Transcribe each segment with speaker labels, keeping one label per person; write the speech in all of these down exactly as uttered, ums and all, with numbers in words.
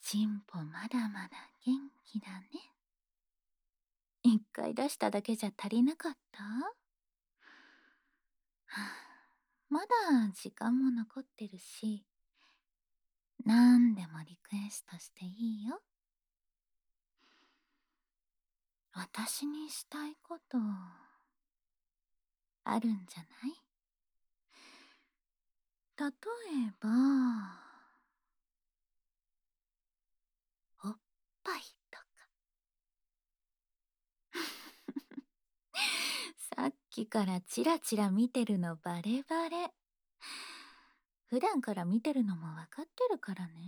Speaker 1: チンポまだまだ元気だね。一回出しただけじゃ足りなかった？はあ、まだ時間も残ってるし、なんでもリクエストしていいよ。私にしたいことあるんじゃない？例えば、おっぱいとか。さっきからチラチラ見てるのバレバレ。普段から見てるのもわかってるからね。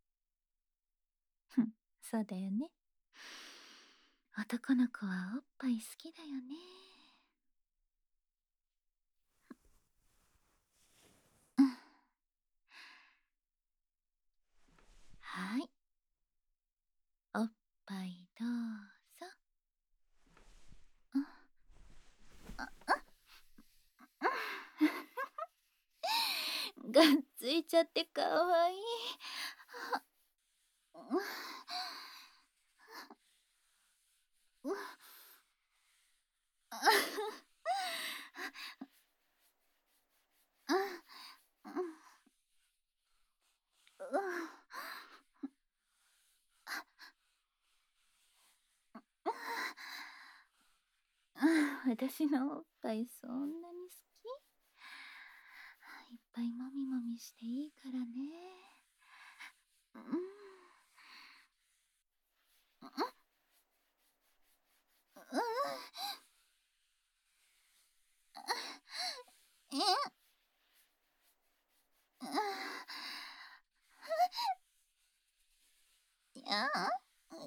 Speaker 1: ふん、そうだよね。男の子はおっぱい好きだよね。うん、はい。おっぱいどうぞ。うん、あ、うん、がっついちゃってかわいい。うん、うん、うん、うん、私のおっぱいそんなに好き？いっぱいもみもみしていいからね。うん、うん、うん、え、うん、いや、うん、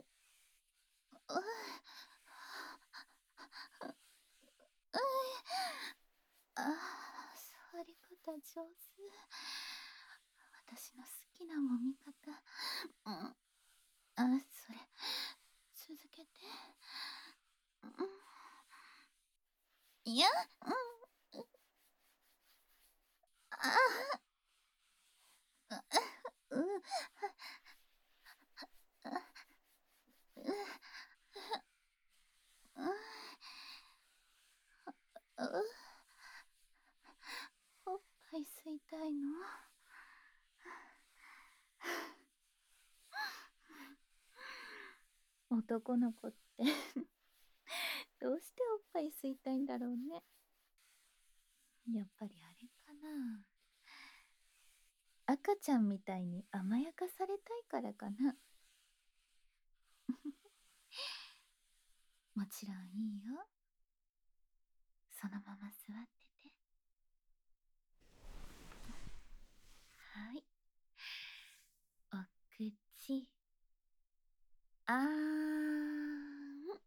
Speaker 1: うん、ああ、触り方上手。私の好きな揉み方。うん。あ、それ、続けて。うん。いや、うん。ああ、うん。うん。うん。おっぱい吸いたいの？男の子ってどうしておっぱい吸いたいんだろうね。やっぱりあれかな。赤ちゃんみたいに甘やかされたいからかな。もちろんいいよ。そのまま座ってて。はい。お口。あーん。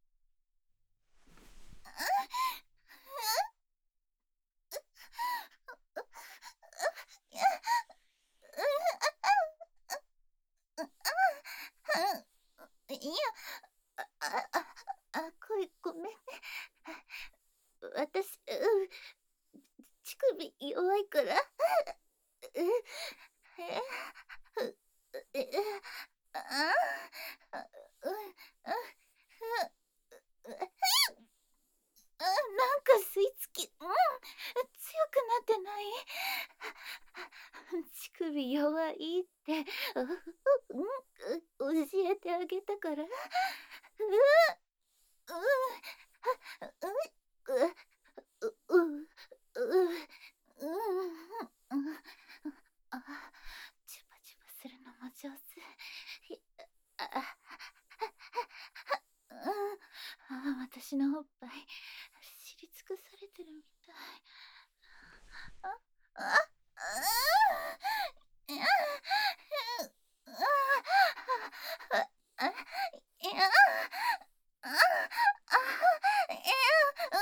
Speaker 1: いや、あ、あ、あ、あ、こい、ごめんね。私、うん、乳首弱いから。え、え、う、え、あ、あ、うん、うん、あ、なんか吸い付き、うん、強くなってない？乳首弱いって、う、うん、教えてあげたから。う、うん、う、う、う、う、う、うん、あ、チュパチュパするのも上手。あ、うん、あ、私のおっぱい知り尽くされてるみたい。あ、あ、うん、いや、あ、あ、いや、あ、あ、いや、うん、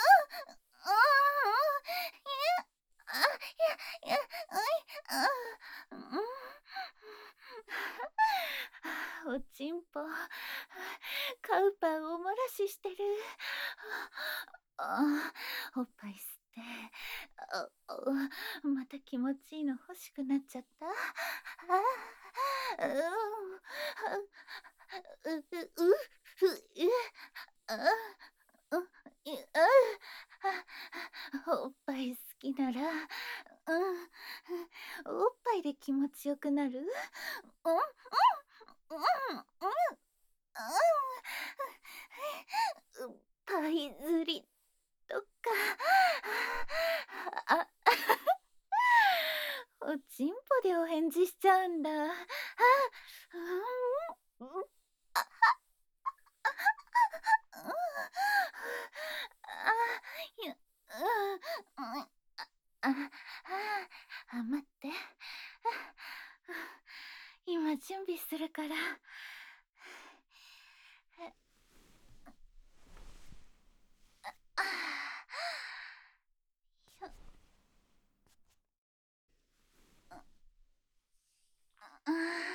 Speaker 1: あ、いや、いや、うん、うん、おちんぽ、カウパーをお漏らししてる。あ、おっぱい吸って、あ、あ、また気持ちいいの欲しくなっちゃった。あ、うん、 う、う、う、ふ、う、あ、う、い、あ、あ、おっぱい好きなら、うん、おっぱいで気持ちよくなる？うん、うん、うん、うん、うん、うん、パイ釣りとか、あ、おちんぽでお返事しちゃうんだ。あ、うん、うん、あ、いや、うん、うん、あ、あ、待って。今準備するから。あ、あ、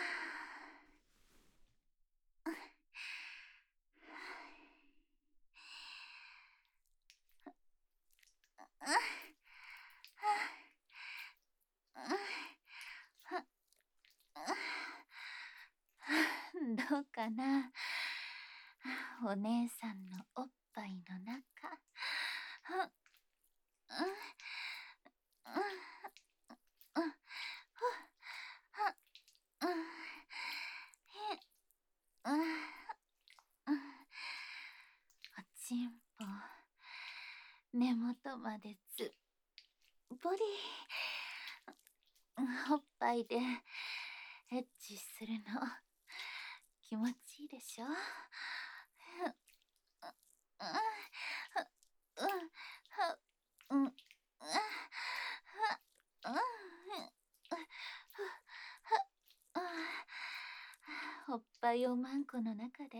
Speaker 1: どうかな、お姉さんのおっぱいの中。おちんぽ根元までつっぽり、おっぱいでエッチするの気持ちいいでしょ？うん、うん、おっぱいおまんこの中で、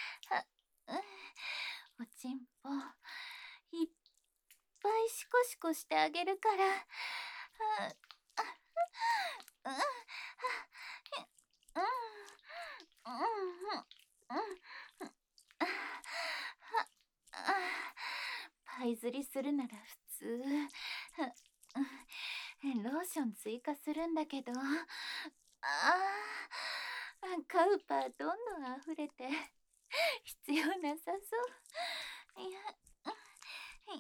Speaker 1: おちんぽいっぱいシコシコしてあげるから。パイ釣りするなら普通ローション追加するんだけど、ああ、カウパーどんどん溢れて必要なさそう。いや、い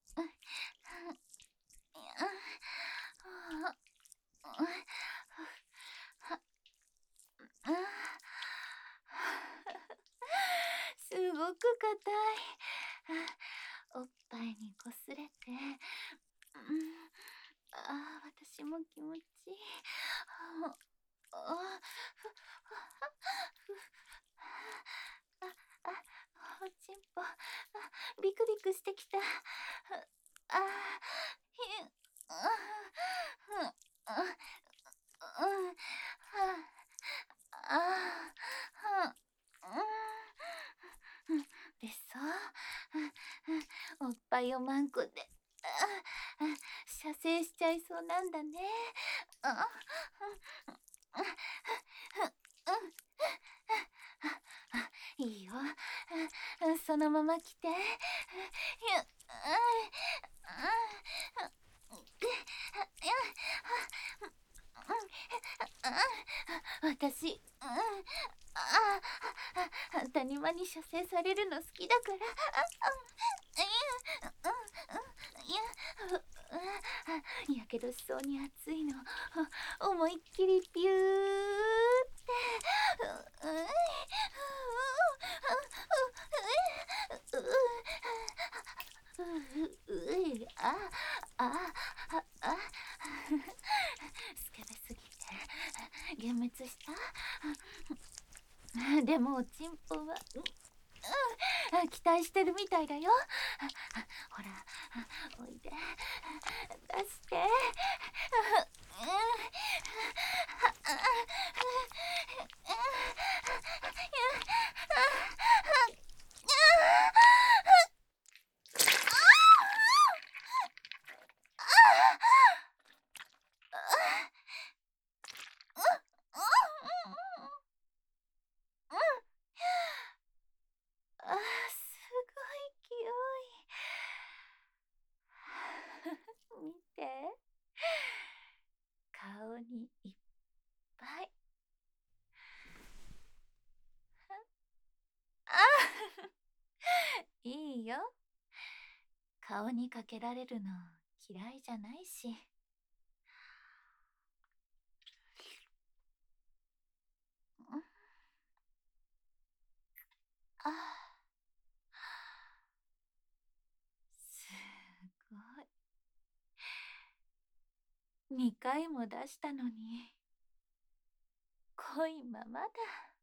Speaker 1: や、すごく硬い。おっぱいにこすれて、うん、ああ、私も気持ちいい。ああ、ふ、ふ、あ、あ、おちんぽ、あ、ビクビクしてきた。あ、あ、ひ、あ、ふ、あ、うん、あ、あ、うん、でさ、おっぱいをまんこで、射精しちゃいそうなんだね。あ、いいよ、そのまま来て。私、うん、ああ、谷間に射精されるの好きだから。いや、やけどしそうに熱いの。思いっきりピューって。ああああ、スケベすぎて幻滅した。でもおちんぽは、うん、期待してるみたいだよ。ほら、おいで、出して。あー、すごい勢い。見て、顔にいっぱい。 いいよ。顔にかけられるの嫌いじゃないし。うんあすごい。にかいも出したのに、濃いままだ。